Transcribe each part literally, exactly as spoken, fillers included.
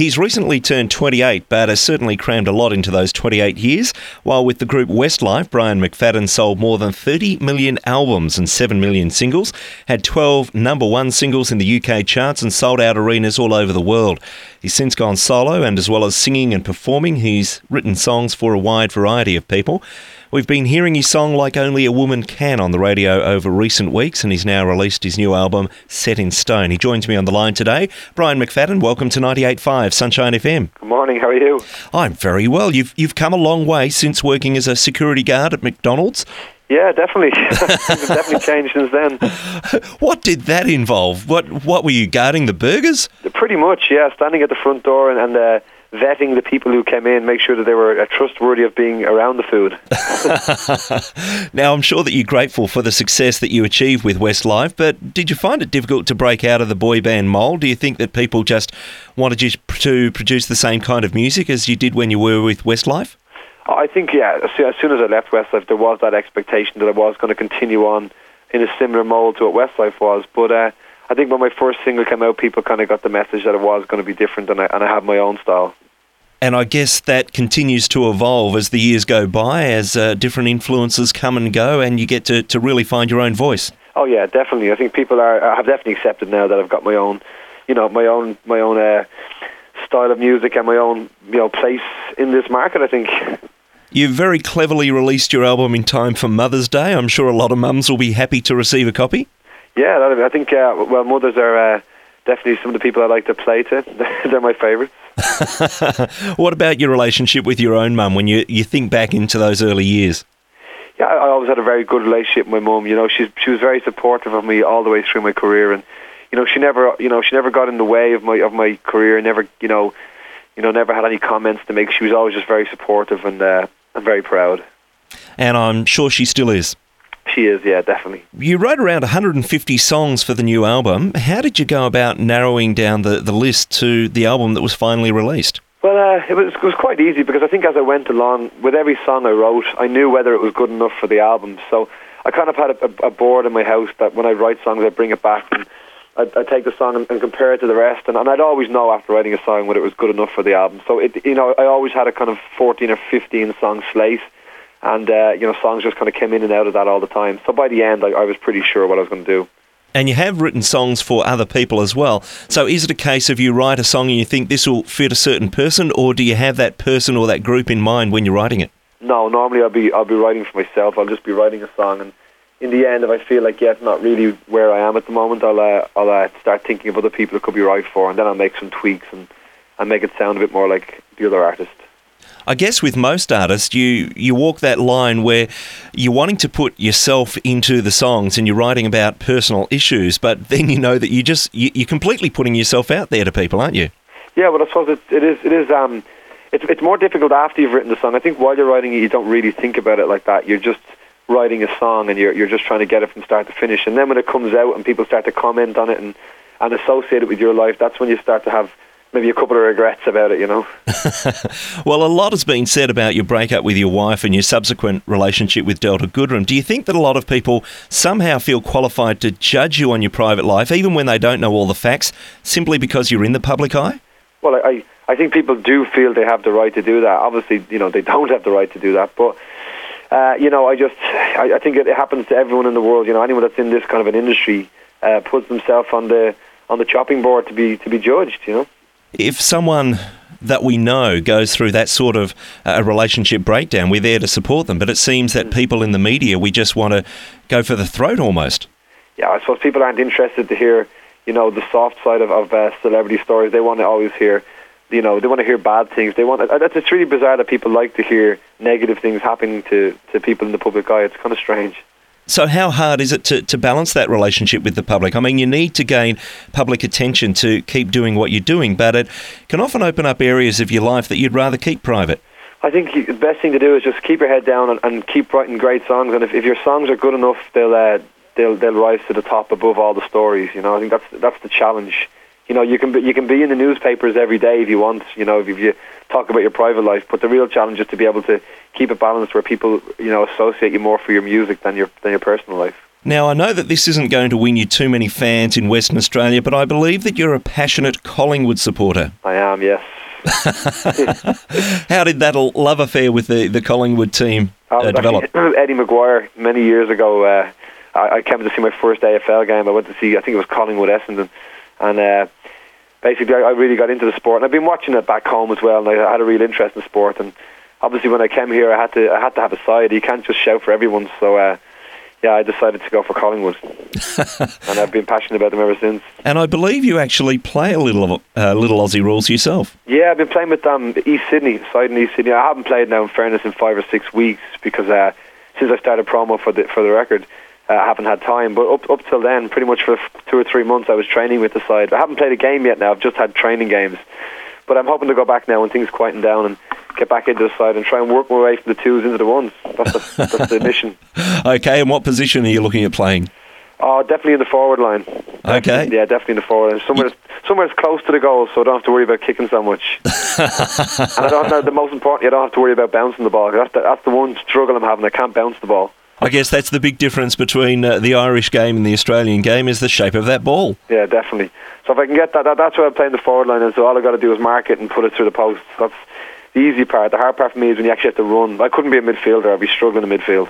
He's recently turned twenty-eight, but has certainly crammed a lot into those twenty-eight years, while with the group Westlife, Brian McFadden sold more than thirty million albums and seven million singles, had twelve number one singles in the U K charts and sold out arenas all over the world. He's since gone solo, and as well as singing and performing, he's written songs for a wide variety of people. We've been hearing his song Like Only a Woman Can on the radio over recent weeks, and he's now released his new album, Set in Stone. He joins me on the line today. Brian McFadden, welcome to ninety-eight point five Sunshine F M. Good morning, how are you? I'm very well. You've you've come a long way since working as a security guard at McDonald's. Yeah, definitely. Things have definitely changed since then. What did that involve? What what were you, guarding the burgers? Pretty much, yeah. Standing at the front door and, and uh, vetting the people who came in, make sure that they were uh, trustworthy of being around the food. Now, I'm sure that you're grateful for the success that you achieved with Westlife, but did you find it difficult to break out of the boy band mould? Do you think that people just wanted you to produce the same kind of music as you did when you were with Westlife? I think, yeah, as soon as I left Westlife, there was that expectation that I was going to continue on in a similar mould to what Westlife was. But uh, I think when my first single came out, people kind of got the message that it was going to be different, and I, and I have my own style. And I guess that continues to evolve as the years go by, as uh, different influences come and go, and you get to, to really find your own voice. Oh yeah, definitely. I think people are have definitely accepted now that I've got my own, you know, my own my own uh, style of music and my own, you know, place in this market, I think. You've very cleverly released your album in time for Mother's Day. I'm sure a lot of mums will be happy to receive a copy. Yeah, I think, uh, well, mothers are uh, definitely some of the people I like to play to. They're my favourites. What about your relationship with your own mum when you, you think back into those early years? Yeah, I always had a very good relationship with my mum. You know, she's she was very supportive of me all the way through my career, and you know, she never, you know, she never got in the way of my of my career. Never, you know, you know, never had any comments to make. She was always just very supportive, and uh, I'm very proud. And I'm sure she still is. She is, yeah, definitely. You wrote around one hundred fifty songs for the new album. How did you go about narrowing down the, the list to the album that was finally released? Well, uh, it was it was quite easy because I think as I went along, with every song I wrote, I knew whether it was good enough for the album. So I kind of had a, a board in my house that when I write songs, I bring it back and I'd, I'd take the song and, and compare it to the rest. And, and I'd always know after writing a song whether it was good enough for the album. So, it, you know, I always had a kind of fourteen or fifteen song slate. And, uh, you know, songs just kind of came in and out of that all the time. So by the end, I, I was pretty sure what I was going to do. And you have written songs for other people as well. So is it a case of you write a song and you think this will fit a certain person, or do you have that person or that group in mind when you're writing it? No, normally I'll be I'll be writing for myself. I'll just be writing a song, and in the end, if I feel like, yeah, it's not really where I am at the moment, I'll uh, I'll uh, start thinking of other people it could be right for, and then I'll make some tweaks and, and make it sound a bit more like the other artist. I guess with most artists, you, you walk that line where you're wanting to put yourself into the songs and you're writing about personal issues, but then you know that you just you, you're completely putting yourself out there to people, aren't you? Yeah, well, I suppose it, it is. It is. Um, it's it's more difficult after you've written the song. I think while you're writing it, you don't really think about it like that. You're just writing a song and you're you're just trying to get it from start to finish. And then when it comes out and people start to comment on it and and associate it with your life, that's when you start to have maybe a couple of regrets about it, you know. Well, a lot has been said about your breakup with your wife and your subsequent relationship with Delta Goodrem. Do you think that a lot of people somehow feel qualified to judge you on your private life, even when they don't know all the facts, simply because you're in the public eye? Well, I, I think people do feel they have the right to do that. Obviously, you know, they don't have the right to do that. But, uh, you know, I just, I, I think it happens to everyone in the world. You know, anyone that's in this kind of an industry uh, puts themselves on the on the chopping board to be to be judged, you know. If someone that we know goes through that sort of a uh, relationship breakdown, we're there to support them. But it seems that people in the media, we just want to go for the throat almost. Yeah, I suppose people aren't interested to hear, you know, the soft side of, of uh, celebrity stories. They want to always hear, you know, they want to hear bad things. They want. Uh, it's really bizarre that people like to hear negative things happening to, to people in the public eye. It's kind of strange. So how hard is it to, to balance that relationship with the public? I mean, you need to gain public attention to keep doing what you're doing, but it can often open up areas of your life that you'd rather keep private. I think the best thing to do is just keep your head down and, and keep writing great songs. And if, if your songs are good enough, they'll uh, they'll they'll rise to the top above all the stories. You know, I think that's that's the challenge. You know, you can be, you can be in the newspapers every day if you want. You know, if you talk about your private life, but the real challenge is to be able to keep it balanced, where people, you know, associate you more for your music than your than your personal life. Now, I know that this isn't going to win you too many fans in Western Australia, but I believe that you're a passionate Collingwood supporter. I am, yes. How did that love affair with the, the Collingwood team uh, develop? Eddie Maguire, many years ago, uh, I, I came to see my first A F L game. I went to see, I think it was Collingwood Essendon, and uh, basically I, I really got into the sport. And I've been watching it back home as well, and I had a real interest in sport. And obviously when I came here, I had to I had to have a side. You can't just shout for everyone, so uh, yeah, I decided to go for Collingwood. And I've been passionate about them ever since. And I believe you actually play a little uh, little Aussie rules yourself. Yeah, I've been playing with um, East Sydney, side in East Sydney. I haven't played now, in fairness, in five or six weeks because uh, since I started promo for the for the record, uh, I haven't had time. But up up till then, pretty much for two or three months, I was training with the side. I haven't played a game yet now. I've just had training games. But I'm hoping to go back now when things quieten down and get back into the side and try and work my way from the twos into the ones. That's the, that's the mission. Okay, and what position are you looking at playing? Oh, definitely in the forward line. Okay. Definitely, yeah, definitely in the forward line. Somewhere, somewhere that's close to the goal, so I don't have to worry about kicking so much. And I don't have, the most important, I don't have to worry about bouncing the ball. That's the, that's the one struggle I'm having. I can't bounce the ball. I guess that's the big difference between uh, the Irish game and the Australian game is the shape of that ball. Yeah, definitely. So if I can get that, that that's why I'm playing the forward line, and so all I've got to do is mark it and put it through the post. That's the easy part. The hard part for me is when you actually have to run. I couldn't be a midfielder. I'd be struggling in midfield.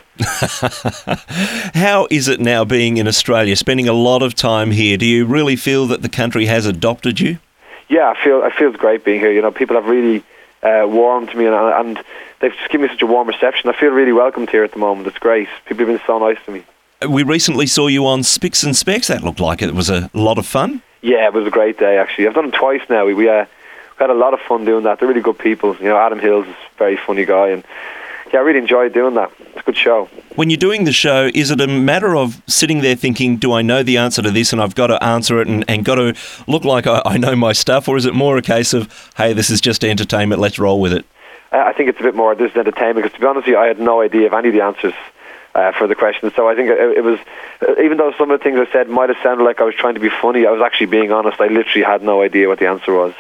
How is it now being in Australia, spending a lot of time here? Do you really feel that the country has adopted you? Yeah, I feel I feel it's great being here. You know, people have really uh, warmed to me, and, and they've just given me such a warm reception. I feel really welcomed here at the moment. It's great. People have been so nice to me. We recently saw you on Spicks and Specs. That looked like it was a lot of fun. Yeah, it was a great day, actually. I've done it twice now. We, we uh, had a lot of fun doing that. They're really good people. You know, Adam Hills is a very funny guy, and yeah, I really enjoyed doing that. It's a good show. When you're doing the show, is it a matter of sitting there thinking, do I know the answer to this and I've got to answer it and, and got to look like I, I know my stuff, or is it more a case of, hey, this is just entertainment, let's roll with it? Uh, I think it's a bit more, this is entertainment, because to be honest with you, I had no idea of any of the answers uh, for the questions. So I think it, it was, even though some of the things I said might have sounded like I was trying to be funny, I was actually being honest. I literally had no idea what the answer was.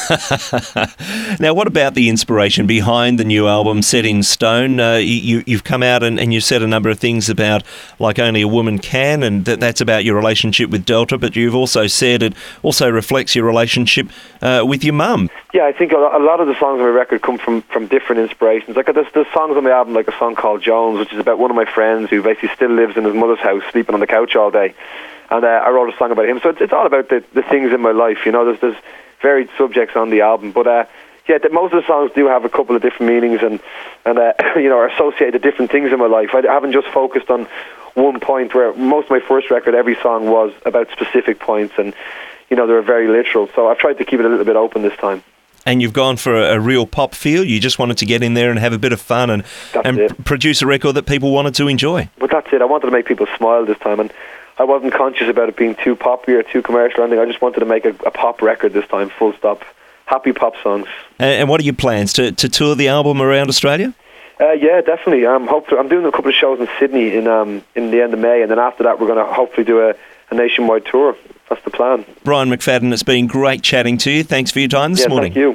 Now, what about the inspiration behind the new album, Set in Stone? Uh, you, you've come out and, and you've said a number of things about Like Only a Woman Can, and that, that's about your relationship with Delta, but you've also said it also reflects your relationship uh, with your mum. Yeah, I think a lot of the songs on my record come from, from different inspirations. Like there's, there's songs on my album, like a song called Jones, which is about one of my friends who basically still lives in his mother's house, sleeping on the couch all day. And uh, I wrote a song about him. So it's, it's all about the, the things in my life, you know. There's, there's varied subjects on the album, but uh, yeah, the, most of the songs do have a couple of different meanings and and uh, you know, are associated with different things in my life. I haven't just focused on one point. Where most of my first record, every song was about specific points, and you know, they were very literal. So I've tried to keep it a little bit open this time. And you've gone for a, a real pop feel. You just wanted to get in there and have a bit of fun and and p- produce a record that people wanted to enjoy. But that's it. I wanted to make people smile this time, and I wasn't conscious about it being too poppy or too commercial or anything. I just wanted to make a, a pop record this time, full stop. Happy pop songs. And, and what are your plans? To, to tour the album around Australia? Uh, yeah, definitely. Um, hopefully, I'm doing a couple of shows in Sydney in um, in the end of May, and then after that we're going to hopefully do a, a nationwide tour. That's the plan. Brian McFadden, it's been great chatting to you. Thanks for your time this yeah, morning. Thank you.